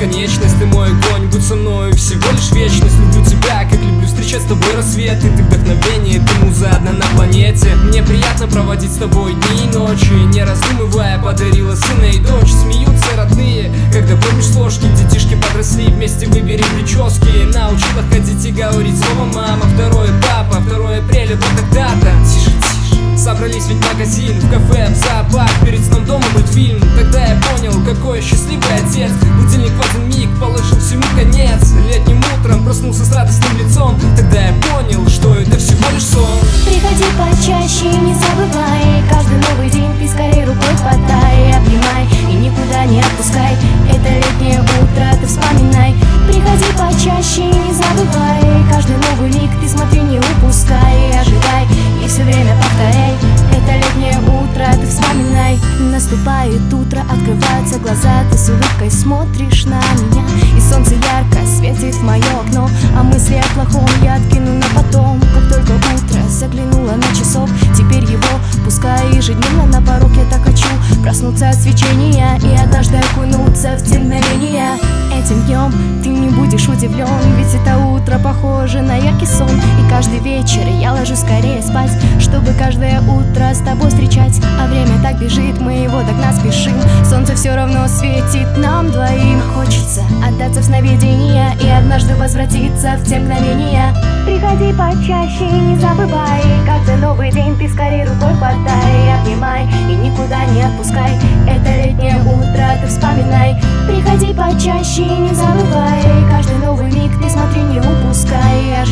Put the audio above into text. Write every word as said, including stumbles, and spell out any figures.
бесконечность. Ты мой огонь, будь со мною всего лишь вечность. Люблю тебя, как люблю встречать с тобой рассветы. Ты вдохновение, ты муза одна на планете. Мне приятно проводить с тобой дни и ночи. Не раздумывая, подарила сына и дочь. Смеются родные, когда помнишь ложки. Детишки подросли, вместе выбери прически. Научила ходить и говорить слово мама. Второе папа, второе апреля, вот тогда-то. Тише, тише. Собрались ведь в магазин, в кафе, в зоопарк. Перед сном дома мультфильм. Тогда я понял, какой счастливый отец. Будильник в один миг положил всему конец. Летним утром проснулся с радостным лицом. Тогда я понял, что это всего лишь сон. Приходи почаще, не забывай. Каждый новый день ты скорее рукой хватай. Обнимай и никуда не отпускай. Это летнее утро, ты вспоминай. Приходи почаще, не забывай. Каждый новый миг ты смотри, не упускай. Ожидай и все время повторяй. Это летнее утро, ты вспоминай. Наступает утро, открываются глаза. Ты с улыбкой смотришь на меня. И солнце ярко светит в мое окно. А мысли о плохом я откину на потом. Как только утро заглянуло на часов, теперь его пускай ежедневно на порог. Я так хочу проснуться от свечения и однажды окунуться в те мгновения. Этим днем ты не будешь удивлен, ведь это утро похоже на яркий сон. И каждый вечер я ложусь скорее спать, чтобы каждое утро с тобой встречать. А время так бежит, мы его догнать спешим. Солнце все равно светит нам двоим. Хочется отдаться в сновидения и однажды возвратиться в те мгновения. Приходи почаще, не забывай. Каждый новый день ты скорее рукой хватай. Обнимай и никуда не отпускай. Это летнее утро, ты вспоминай. Приходи почаще, не забывай. Каждый новый миг ты смотри, не упускай.